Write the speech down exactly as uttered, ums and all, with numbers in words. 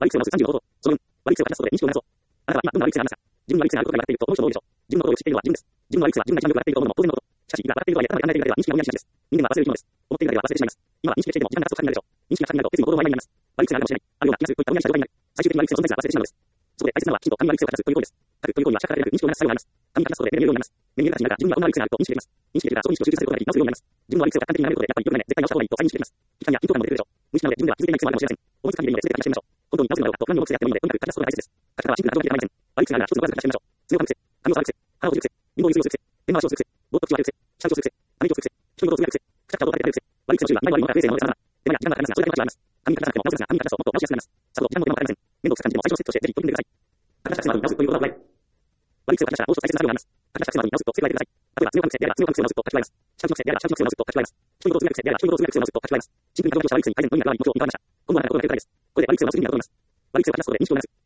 悪い癖を直すさんじゅうの方法。その分、悪い癖を正すことで認識を直そう。あなたは今どんな悪い癖がありますか？自分の悪い癖があることが分かっていると、この人も多いでしょう。自分のことをよく知っているのは自分です。自分の悪い癖は自分が一番よく分かっていると思うのも当然のこと。しかし、今分かっているとはいえ頭で考えているだけでは認識がぼんやりしがちです。人間は忘れる生き物です。思っているだけでは忘れてしまいます。今は認識していても時間が経つと先になるでしょう。認識が先になると決意も行動も曖昧になります。悪い癖があるかもしれない。あるような気がするといったぼんやりした状態になり、最終的に悪い癖の存在すら忘れてしまうのです。そこで大切なのはきちんと神に悪い癖を正すという行為です。書くという行為は視覚から得られる認識をなす作用があります。神に書くことで目に見えるようになります。目に見える形になるが自分にはこんな悪い癖があると認識できます。認識できればそこに意識を集中させることができ、直すようになります。自分の悪い癖を客観的に眺めることで、やっぱり良くないね、絶対直した方がいいと再認識できます。期間や緊張感も出てくるでしょう。無意識なので自分では気づいていない癖もあるかもしれません。思いつく限りでいいので全て試してみましょう。本当に直せるのだろうかと何を思う癖であってもいいので、とにかく書き出すことが大切です。書き方はシンプルなことだけではありません。悪い癖があるなら一つのわずかに書き出してみましょう。強がる癖、髪を触る癖、腹を閉じる癖、貧乏ゆすりをする癖、手回しをする癖、ぼーっと口を開ける癖、下打ちをする癖、ため息をつく癖、人にことをつぶやく癖、くしゃくしゃと垂れてる癖、悪い癖の種類は今まで悪いものから不正なものから手間や時間がかかりますが、それだけの話があります。紙に書き出さなくても直せますが、紙に書き出すともっと直しやすくなります。さほど時間も手間もかかりません。面倒くさく感じても最初のステップとしてぜひ取り組んでください。書き出した癖のあるに直すということはない。悪い癖を書き出したらもう一つ大切な作業があります。書き出した癖のあるに直すと付け加えてください。例えば強がる癖であれば強がる癖を直すと書き加えます。下打ちの癖であれば下打ちの癖を直すと書き加えます。人にことをつぶやく癖であれば人にことをつぶやく癖を直すと書き加えます。シンプルに書き出した悪い癖に改善の意味があるに気持ちを見変わりました。今後はあなたが心がけられたいです。これで悪い癖を直す意味が整います。悪い癖を書き出すことで認識をなす。